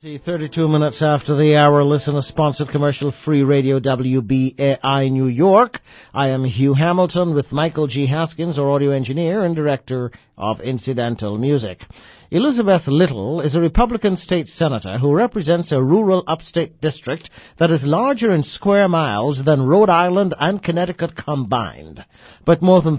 32 minutes after the hour, listener-sponsored commercial-free radio WBAI New York. I am Hugh Hamilton with Michael G. Haskins, our audio engineer and director of incidental music. Elizabeth Little is a Republican state senator who represents a rural upstate district that is larger in square miles than Rhode Island and Connecticut combined. But more than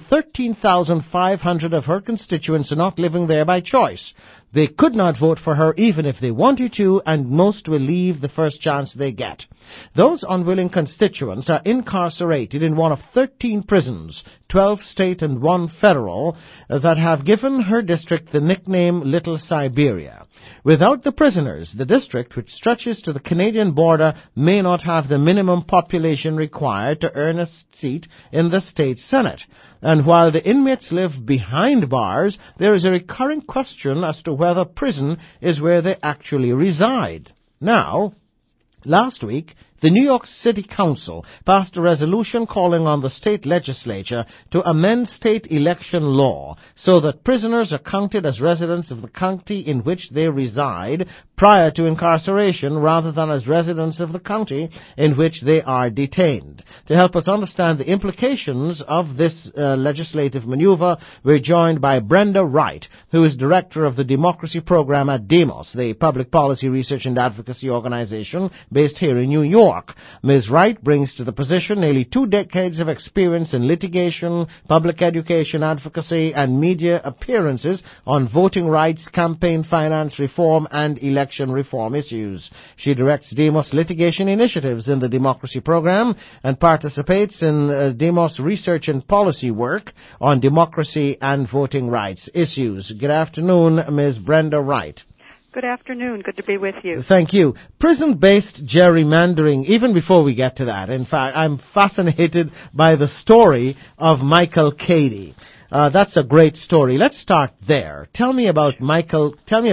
13,500 of her constituents are not living there by choice. They could not vote for her even if they wanted to, and most will leave the first chance they get. Those unwilling constituents are incarcerated in one of 13 prisons, 12 state and 1 federal, that have given her district the nickname Little Siberia. Without the prisoners, the district, which stretches to the Canadian border, may not have the minimum population required to earn a seat in the state Senate. And while the inmates live behind bars, there is a recurring question as to whether prison is where they actually reside. Now, last week, the New York City Council passed a resolution calling on the state legislature to amend state election law so that prisoners are counted as residents of the county in which they reside prior to incarceration rather than as residents of the county in which they are detained. To help us understand the implications of this legislative maneuver, we're joined by Brenda Wright, who is director of the Democracy Program at Demos, the public policy research and advocacy organization based here in New York. Ms. Wright brings to the position nearly 2 decades of experience in litigation, public education advocacy, and media appearances on voting rights, campaign finance reform, and election reform issues. She directs Demos litigation initiatives in the Democracy Program and participates in Demos research and policy work on democracy and voting rights issues. Good afternoon, Ms. Brenda Wright. Good afternoon. Good to be with you. Thank you. Prison-based gerrymandering, even before we get to that, in fact, I'm fascinated by the story of Michael Cady. That's a great story. Let's start there. Tell me about Michael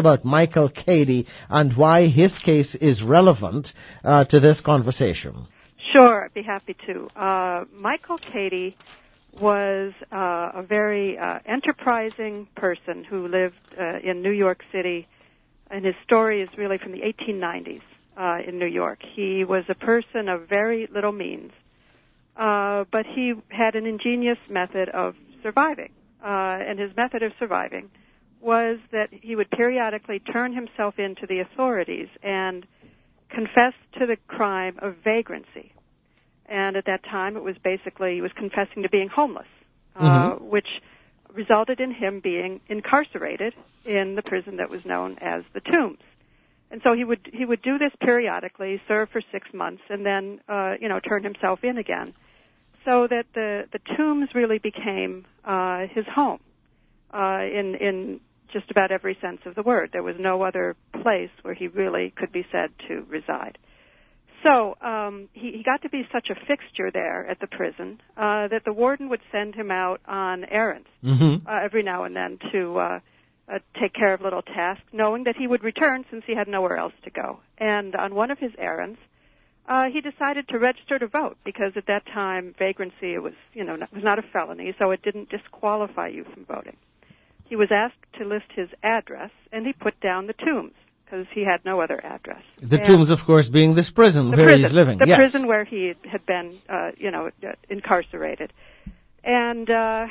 Cady and why his case is relevant to this conversation. Sure, I'd be happy to. Michael Cady was a very enterprising person who lived in New York City. And his story is really from the 1890s in New York. He was a person of very little means, but he had an ingenious method of surviving. And his method of surviving was that he would periodically turn himself in to the authorities and confess to the crime of vagrancy. And at that time, it was basically, he was confessing to being homeless, which resulted in him being incarcerated in the prison that was known as the Tombs. And so he would do this periodically, serve for 6 months, and then turn himself in again, so that the Tombs really became his home in just about every sense of the word. There was no other place where he really could be said to reside. So he got to be such a fixture there at the prison that the warden would send him out on errands every now and then to take care of little tasks, knowing that he would return since he had nowhere else to go. And on one of his errands, he decided to register to vote because at that time vagrancy was not a felony, so it didn't disqualify you from voting. He was asked to list his address, and he put down the Tombs, because he had no other address. The Tombs, of course, being this prison where he's living. The prison where he had been, incarcerated. And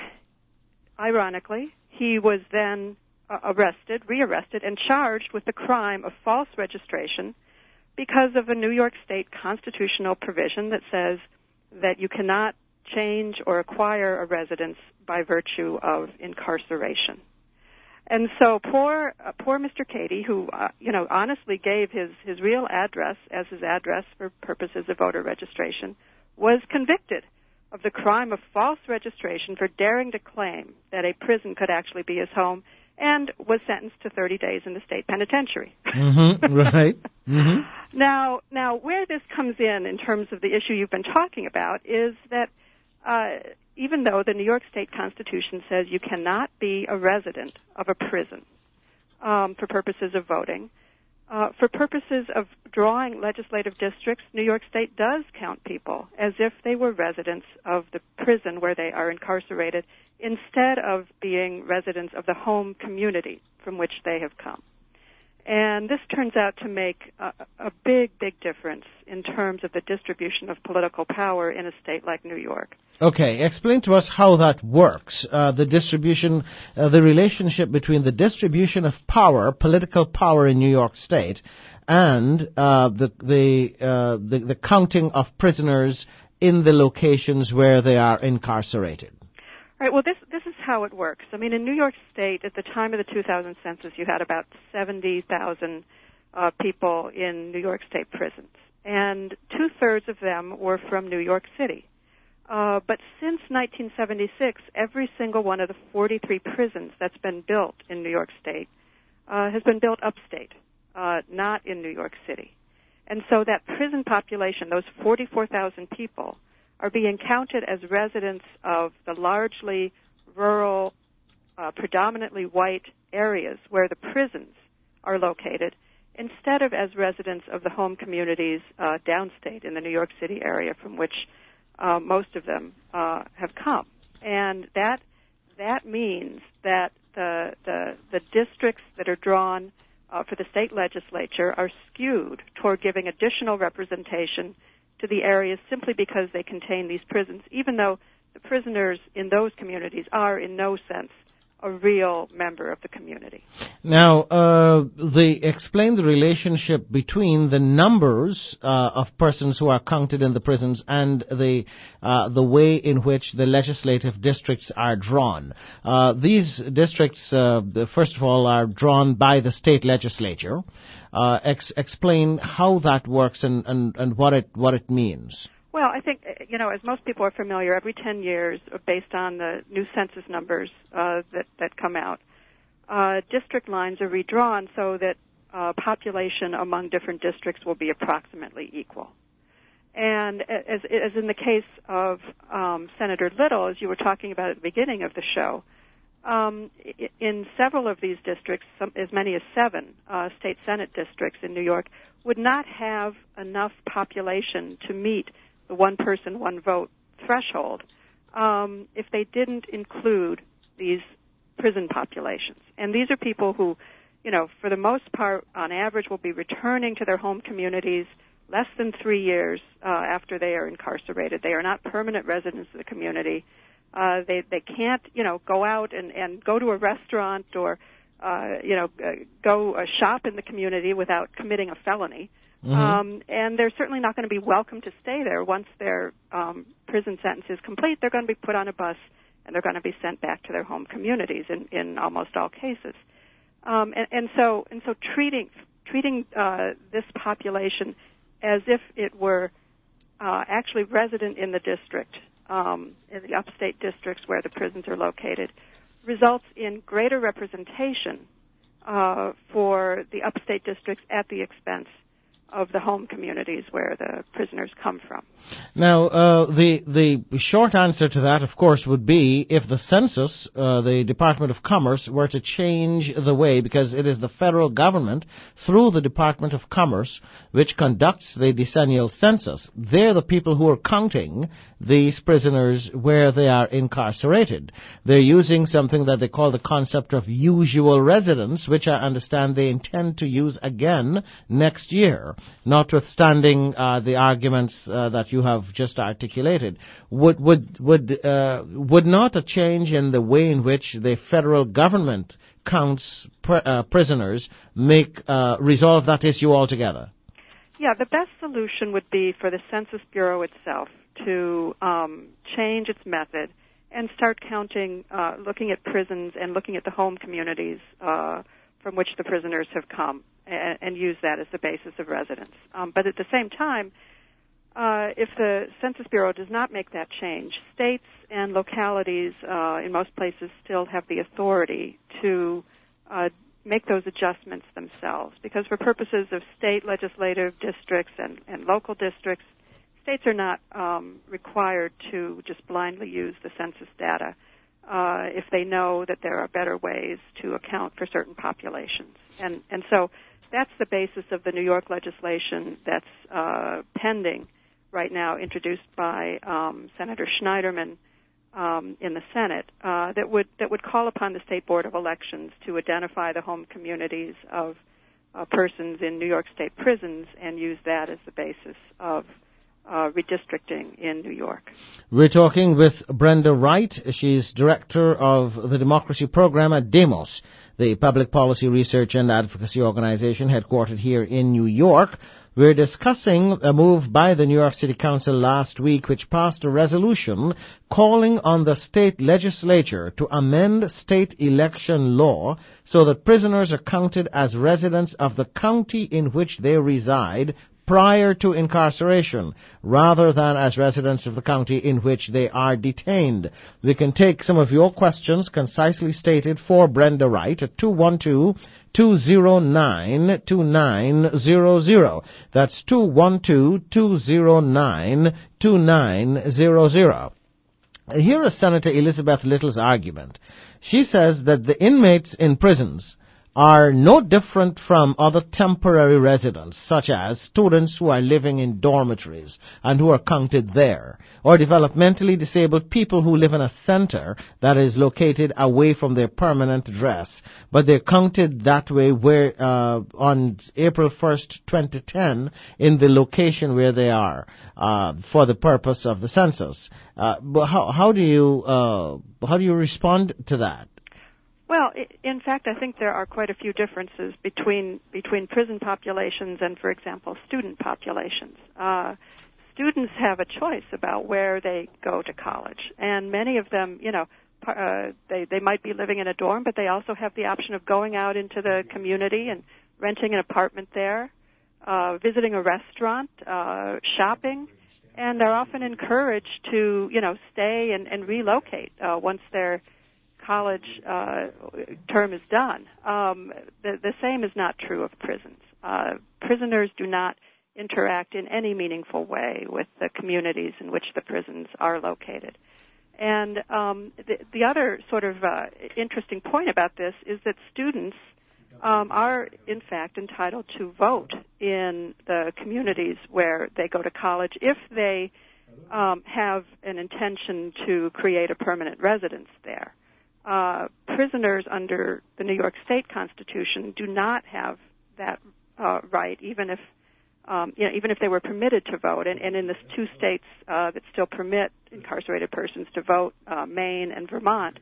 ironically, he was then rearrested, and charged with the crime of false registration because of a New York State constitutional provision that says that you cannot change or acquire a residence by virtue of incarceration. And so poor Mr. Cady, who, honestly gave his real address as his address for purposes of voter registration, was convicted of the crime of false registration for daring to claim that a prison could actually be his home, and was sentenced to 30 days in the state penitentiary. Right. Now, where this comes in terms of the issue you've been talking about, is that even though the New York State Constitution says you cannot be a resident of a prison for purposes of voting, for purposes of drawing legislative districts, New York State does count people as if they were residents of the prison where they are incarcerated, instead of being residents of the home community from which they have come. And this turns out to make a big, big difference in terms of the distribution of political power in a state like New York. Okay, explain to us how that works. The distribution, the relationship between the distribution of power, political power in New York State, and the counting of prisoners in the locations where they are incarcerated. Right. Well, this is how it works. I mean, in New York State, at the time of the 2000 census, you had about 70,000 people in New York State prisons, and 2/3 of them were from New York City. But since 1976, every single one of the 43 prisons that's been built in New York State has been built upstate, not in New York City. And so that prison population, those 44,000 people, are being counted as residents of the largely rural, predominantly white areas where the prisons are located, instead of as residents of the home communities downstate in the New York City area from which most of them have come. And that means that the districts that are drawn for the state legislature are skewed toward giving additional representation to the areas simply because they contain these prisons, even though the prisoners in those communities are in no sense a real member of the community. Now, explain the relationship between the numbers of persons who are counted in the prisons and the way in which the legislative districts are drawn. These districts, first of all, are drawn by the state legislature. Explain how that works and what it means. Well, I think, as most people are familiar, every 10 years, based on the new census numbers that come out, district lines are redrawn so that population among different districts will be approximately equal. And as in the case of Senator Little, as you were talking about at the beginning of the show, in several of these districts, as many as 7 state Senate districts in New York, would not have enough population to meet the one person, one vote threshold if they didn't include these prison populations. And these are people who, for the most part, on average, will be returning to their home communities less than 3 years after they are incarcerated. They are not permanent residents of the community. They can't, go out and go to a restaurant or, go shop in the community without committing a felony. Mm-hmm. And they're certainly not going to be welcome to stay there. Once their prison sentence is complete, they're going to be put on a bus and they're going to be sent back to their home communities in almost all cases. And so treating this population as if it were actually resident in the district, in the upstate districts where the prisons are located, results in greater representation for the upstate districts at the expense of the home communities where the prisoners come from. Now, the short answer to that, of course, would be if the census, the Department of Commerce, were to change the way, because it is the federal government, through the Department of Commerce, which conducts the decennial census. They're the people who are counting these prisoners where they are incarcerated. They're using something that they call the concept of usual residence, which I understand they intend to use again next year. Notwithstanding the arguments that you have just articulated, would not a change in the way in which the federal government counts prisoners resolve that issue altogether? Yeah, the best solution would be for the Census Bureau itself to change its method and start counting, looking at prisons and looking at the home communities from which the prisoners have come, and use that as the basis of residence. But at the same time, if the Census Bureau does not make that change, states and localities in most places still have the authority to make those adjustments themselves, because for purposes of state legislative districts and local districts, states are not required to just blindly use the census data if they know that there are better ways to account for certain populations. And so that's the basis of the New York legislation that's pending right now, introduced by Senator Schneiderman in the Senate, that would call upon the State Board of Elections to identify the home communities of persons in New York State prisons and use that as the basis of redistricting in New York. We're talking with Brenda Wright. She's director of the Democracy Program at Demos, the public policy research and advocacy organization headquartered here in New York. We're discussing a move by the New York City Council last week which passed a resolution calling on the state legislature to amend state election law so that prisoners are counted as residents of the county in which they reside prior to incarceration, rather than as residents of the county in which they are detained. We can take some of your questions concisely stated for Brenda Wright at 212-209-2900. That's 212-209-2900. Here is Senator Elizabeth Little's argument. She says that the inmates in prisons are no different from other temporary residents, such as students who are living in dormitories and who are counted there, or developmentally disabled people who live in a center that is located away from their permanent address, but they're counted that way where on April 1st, 2010, in the location where they are for the purpose of the census. But how do you respond to that? Well, in fact, I think there are quite a few differences between prison populations and, for example, student populations. Students have a choice about where they go to college, and many of them, they might be living in a dorm, but they also have the option of going out into the community and renting an apartment there, visiting a restaurant, shopping, and they're often encouraged to, stay and relocate once their college term is done. The same is not true of prisons. Prisoners do not interact in any meaningful way with the communities in which the prisons are located. And the other sort of interesting point about this is that students are, in fact, entitled to vote in the communities where they go to college if they have an intention to create a permanent residence there. Prisoners under the New York State Constitution do not have that right, even if they were permitted to vote. And in the two states that still permit incarcerated persons to vote, Maine and Vermont,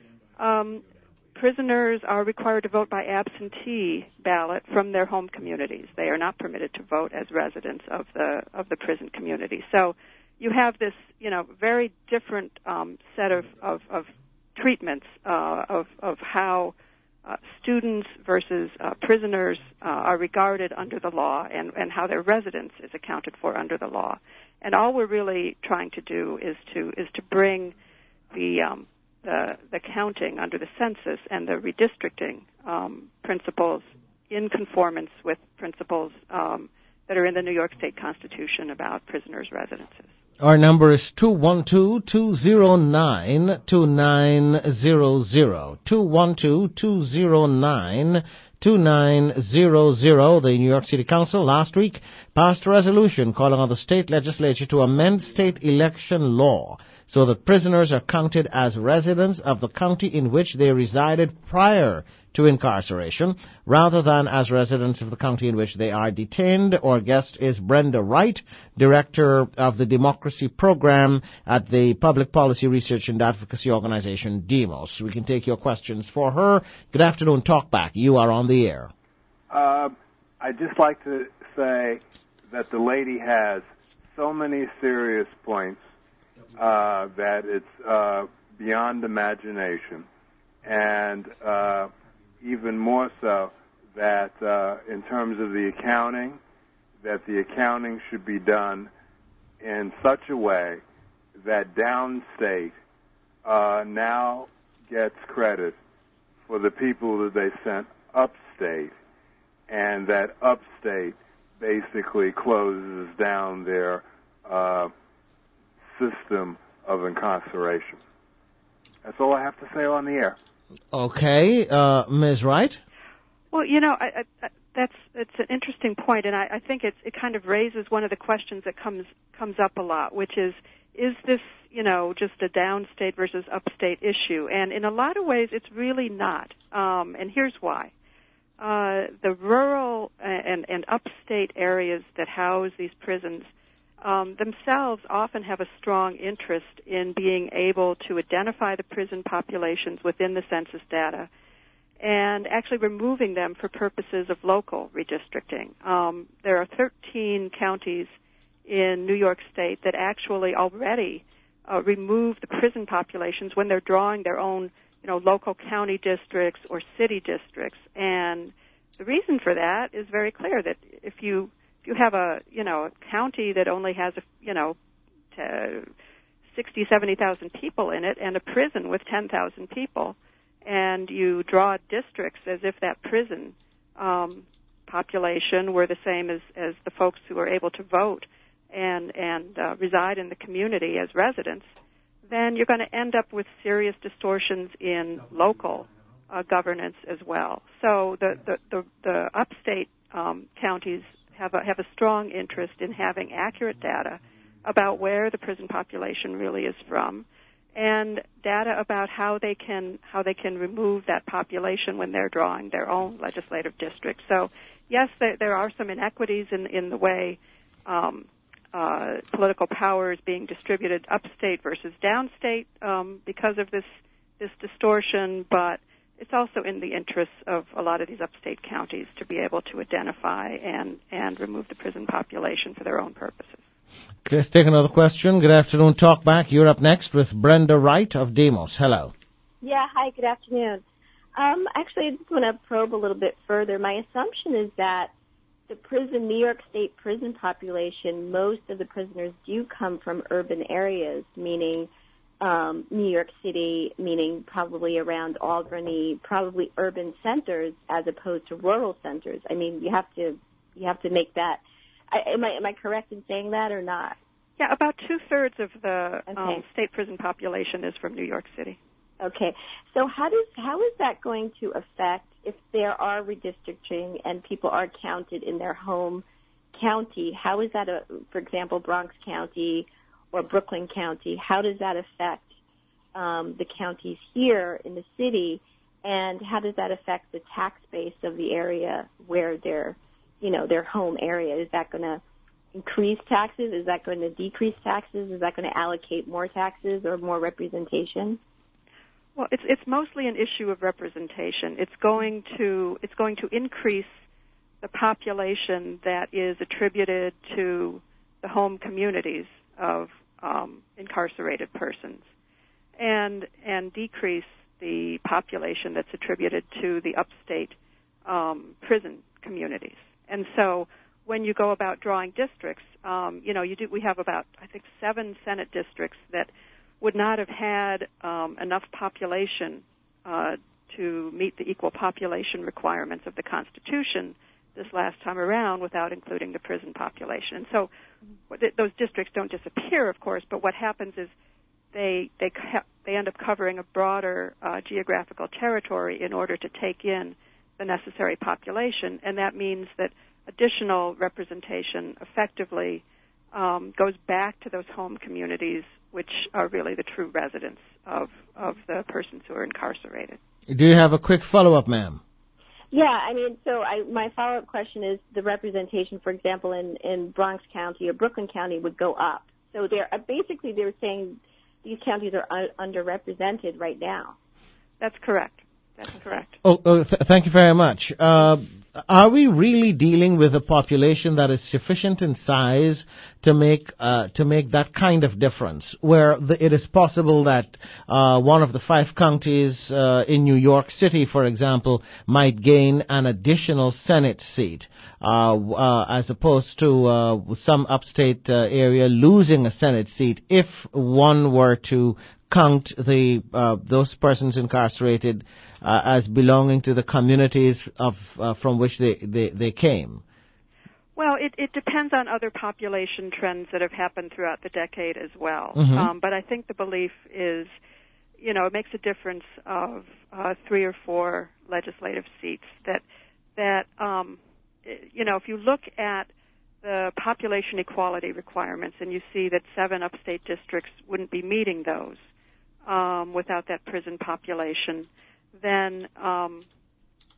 prisoners are required to vote by absentee ballot from their home communities. They are not permitted to vote as residents of the prison community. So you have this, very different set of treatments of how students versus prisoners are regarded under the law and how their residence is accounted for under the law. And all we're really trying to do is to bring the counting under the census and the redistricting principles in conformance with principles that are in the New York State Constitution about prisoners' residences. Our number is 212-209-2900. 212-209-2900. The New York City Council last week passed a resolution calling on the state legislature to amend state election law so that prisoners are counted as residents of the county in which they resided prior to incarceration, rather than as residents of the county in which they are detained. Our guest is Brenda Wright, director of the Democracy Program at the public policy research and advocacy organization Demos. We can take your questions for her. Good afternoon, Talkback. You are on the air. I'd just like to say that the lady has so many serious points that it's beyond imagination, and even more so that in terms of the accounting, that the accounting should be done in such a way that downstate now gets credit for the people that they sent upstate, and that upstate basically closes down their system of incarceration. That's all I have to say on the air. Okay, Ms. Wright? Well, it's an interesting point, and I think it kind of raises one of the questions that comes up a lot, which is this, just a downstate versus upstate issue? And in a lot of ways, it's really not. And here's why. the rural and upstate areas that house these prisons themselves often have a strong interest in being able to identify the prison populations within the census data and actually removing them for purposes of local redistricting. There are 13 counties in New York State that actually already remove the prison populations when they're drawing their own, local county districts or city districts. And the reason for that is very clear, that if you have a county that only has 60, 70,000 people in it and a prison with 10,000 people, and you draw districts as if that prison population were the same as the folks who are able to vote and reside in the community as residents, then you're going to end up with serious distortions in local governance as well. So the upstate counties have a strong interest in having accurate data about where the prison population really is from, and data about how they can remove that population when they're drawing their own legislative districts. So, yes, there are some inequities in the way political power is being distributed upstate versus downstate because of this distortion, but it's also in the interests of a lot of these upstate counties to be able to identify and remove the prison population for their own purposes. Okay, let's take another question. Good afternoon, Talkback. You're up next with Brenda Wright of Demos. Hello. Yeah, hi, good afternoon. Actually, I just want to probe a little bit further. My assumption is that the New York State prison population, most of the prisoners do come from urban areas, meaning New York City, meaning probably around Albany, probably urban centers as opposed to rural centers. I mean, you have to make that. Am I correct in saying that or not? Yeah, about 2/3 of the state prison population is from New York City. Okay, so how is that going to affect if there are redistricting and people are counted in their home county? How is that, for example, Bronx County or Brooklyn County? How does that affect the counties here in the city, and how does that affect the tax base of the area where their home area? Is that going to increase taxes? Is that going to decrease taxes? Is that going to allocate more taxes or more representation? Well, it's mostly an issue of representation. It's going to increase the population that is attributed to the home communities of incarcerated persons, and decrease the population that's attributed to the upstate prison communities. And so, when you go about drawing districts, we have about, I think, 7 Senate districts that would not have had enough population to meet the equal population requirements of the Constitution this last time around without including the prison population. And so those districts don't disappear, of course, but what happens is they end up covering a broader geographical territory in order to take in the necessary population, and that means that additional representation effectively goes back to those home communities, which are really the true residents of the persons who are incarcerated. Do you have a quick follow-up, ma'am? Yeah, I mean, my follow-up question is the representation, for example, in Bronx County or Brooklyn County would go up. So they're saying these counties are underrepresented right now. That's correct. Correct. Thank you very much. Are we really dealing with a population that is sufficient in size to make that kind of difference, where it is possible that one of the 5 counties in New York City, for example, might gain an additional Senate seat, as opposed to some upstate area losing a Senate seat if one were to count those persons incarcerated as belonging to the communities from which they came? Well, it depends on other population trends that have happened throughout the decade as well. Mm-hmm. But I think the belief is, it makes a difference of 3 or 4 legislative seats. That if you look at the population equality requirements and you see that 7 upstate districts wouldn't be meeting those without that prison population, then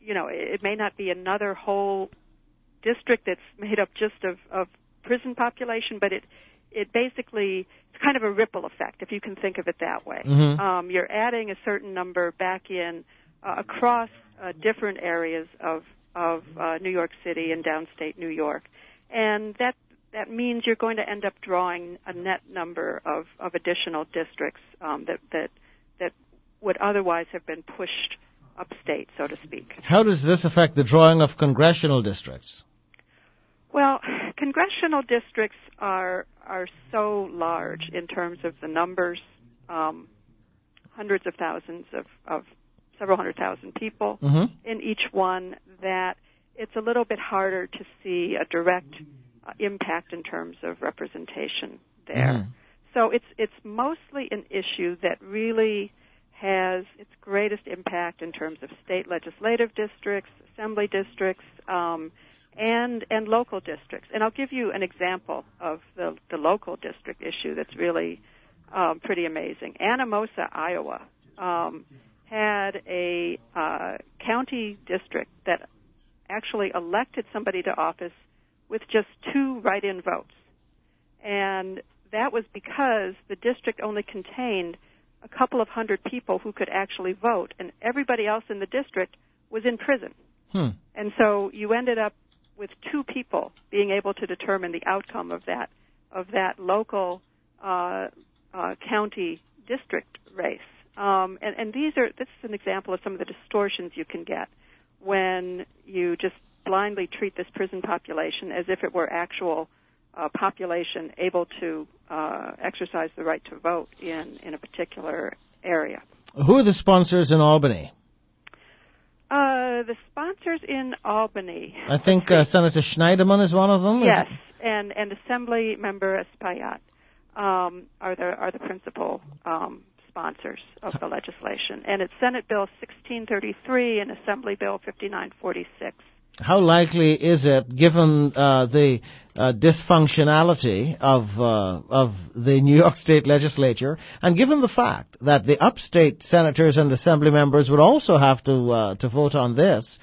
it may not be another whole district that's made up just of prison population, but it basically, it's kind of a ripple effect, if you can think of it that way. Mm-hmm. You're adding a certain number back in across different areas of New York City and downstate New York. And that means you're going to end up drawing a net number of additional districts that would otherwise have been pushed upstate, so to speak. How does this affect the drawing of congressional districts? Well, congressional districts are so large in terms of the numbers, hundreds of thousands of several 100,000 people Mm-hmm. in each one, that it's a little bit harder to see a direct impact in terms of representation there. Mm-hmm. So it's mostly an issue that really has its greatest impact in terms of state legislative districts, assembly districts, and local districts. And I'll give you an example of the local district issue that's really pretty amazing. Anamosa, Iowa, had a county district that actually elected somebody to office with just 2 write-in votes. And that was because the district only contained a couple of hundred people who could actually vote, and everybody else in the district was in prison. And so you ended up with 2 people being able to determine the outcome of that local county district race. And this is an example of some of the distortions you can get when you just blindly treat this prison population as if it were actual population able to exercise the right to vote in a particular area. Who are the sponsors in Albany? The sponsors in Albany. I think Senator Schneiderman is one of them. Yes, and Assembly Member Espaillat are the principal sponsors of the legislation. And it's Senate Bill 1633 and Assembly Bill 5946. How likely is it, given the dysfunctionality of the New York State legislature, and given the fact that the upstate senators and assembly members would also have to vote on this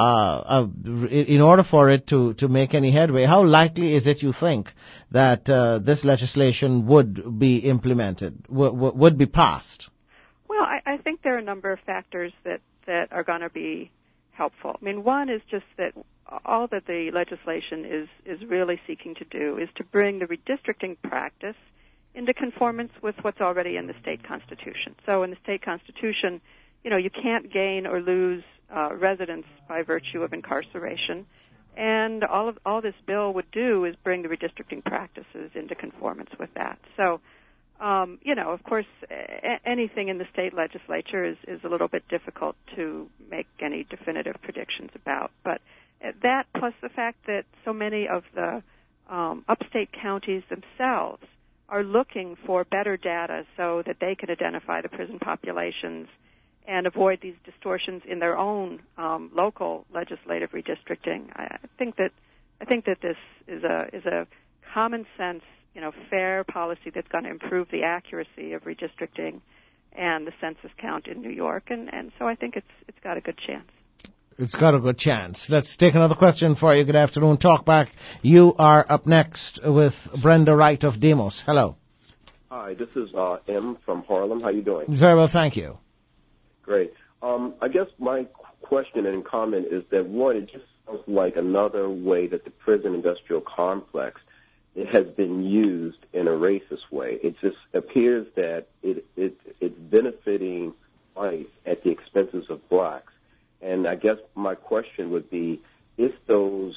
in order for it to make any headway, how likely is it, you think, that this legislation would be implemented, would be passed? Well, I think there are a number of factors that are going to be helpful. I mean, one is just that all that the legislation is really seeking to do is to bring the redistricting practice into conformance with what's already in the state constitution. So in the state constitution, you can't gain or lose residence by virtue of incarceration. And all this bill would do is bring the redistricting practices into conformance with that. So, of course, anything in the state legislature is a little bit difficult to make any definitive predictions about. But that, plus the fact that so many of the upstate counties themselves are looking for better data so that they can identify the prison populations and avoid these distortions in their own local legislative redistricting. I think that this is a common sense, fair policy that's going to improve the accuracy of redistricting and the census count in New York, and so I think it's got a good chance. It's got a good chance. Let's take another question for you. Good afternoon. Talk back. You are up next with Brenda Wright of Demos. Hello. Hi, this is M from Harlem. How you doing? Very well, thank you. Great. I guess my question and comment is that, one, it just sounds like another way that the prison industrial complex has been used in a racist way. It just appears that it's benefiting whites at the expenses of blacks. And I guess my question would be, if those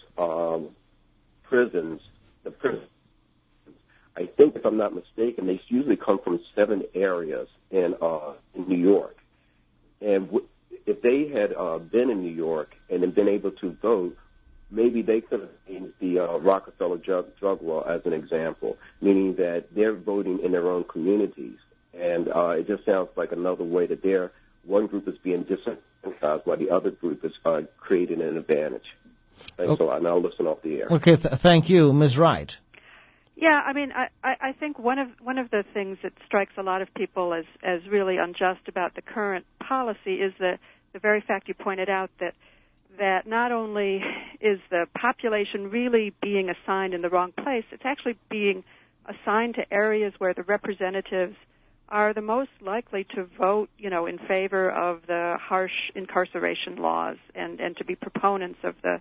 prisons, I think if I'm not mistaken, they usually come from 7 areas in New York. And if they had been in New York and had been able to vote, maybe they could have changed the Rockefeller drug law as an example, meaning that they're voting in their own communities. And it just sounds like another way that one group is being disenfranchised while the other group is creating an advantage. Thanks a lot, and I'll listen off the air. Okay, thank you. Ms. Wright. Yeah, I mean, I think one of the things that strikes a lot of people as really unjust about the current policy is the very fact you pointed out that that not only is the population really being assigned in the wrong place, it's actually being assigned to areas where the representatives are the most likely to vote, in favor of the harsh incarceration laws and to be proponents of the,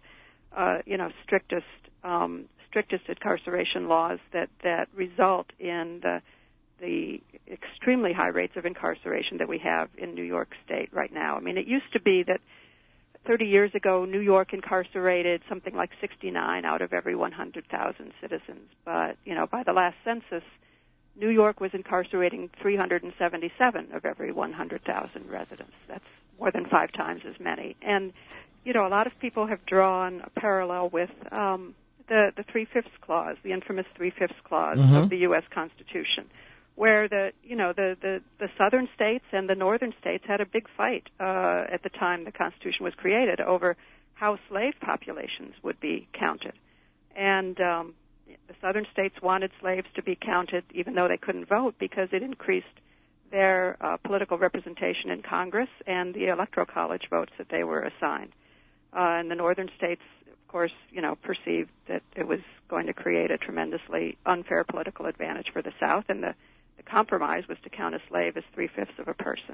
strictest incarceration laws that result in the extremely high rates of incarceration that we have in New York State right now. I mean, it used to be that 30 years ago, New York incarcerated something like 69 out of every 100,000 citizens. But, by the last census, New York was incarcerating 377 of every 100,000 residents. That's more than 5 times as many. And, a lot of people have drawn a parallel with the 3/5 clause, the infamous 3/5 clause of the U.S. Constitution, where the southern states and the northern states had a big fight at the time the Constitution was created over how slave populations would be counted. And the southern states wanted slaves to be counted even though they couldn't vote because it increased their political representation in Congress and the electoral college votes that they were assigned. And the northern states, of course, perceived that it was going to create a tremendously unfair political advantage for the South, and the compromise was to count a slave as 3/5 of a person.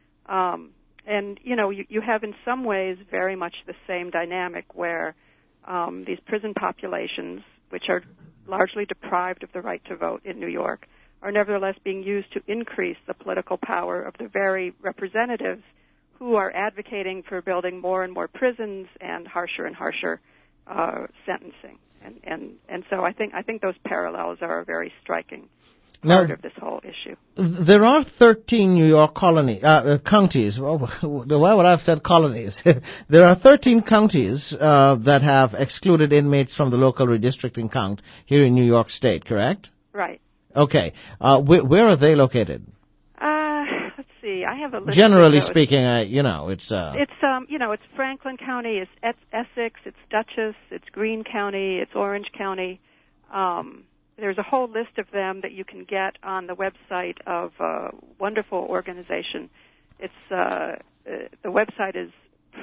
And, you have in some ways very much the same dynamic where these prison populations, which are largely deprived of the right to vote in New York, are nevertheless being used to increase the political power of the very representatives who are advocating for building more and more prisons and harsher sentencing. And so I think those parallels are a very striking part of this whole issue. There are 13 New York counties. Why would I have said colonies? There are 13 counties that have excluded inmates from the local redistricting count here in New York State, correct? Right. Okay. Where are they located? Let's see. I have a list. Generally speaking, it's it's Franklin County, it's Essex, it's Dutchess, it's Greene County, it's Orange County. There's a whole list of them that you can get on the website of a wonderful organization. It's the website is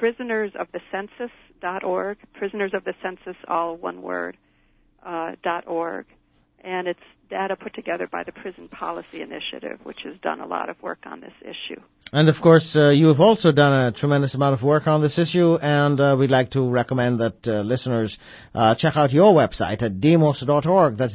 prisonersofthecensus.org, prisoners of the census, all one word, .org. And it's data put together by the Prison Policy Initiative, which has done a lot of work on this issue. And, of course, you have also done a tremendous amount of work on this issue, and we'd like to recommend that listeners check out your website at demos.org. That's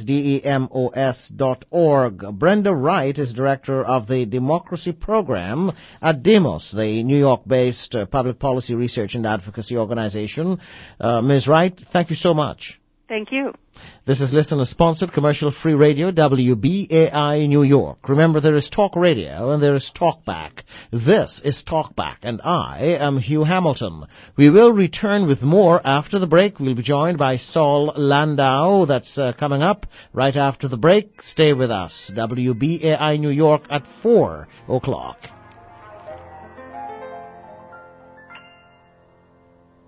DEMOS.org. Brenda Wright is director of the Democracy Program at Demos, the New York-based public policy research and advocacy organization. Ms. Wright, thank you so much. Thank you. This is listener-sponsored commercial-free radio, WBAI New York. Remember, there is talk radio and there is talkback. This is Talkback, and I am Hugh Hamilton. We will return with more after the break. We'll be joined by Saul Landau. That's coming up right after the break. Stay with us. WBAI New York at 4 o'clock.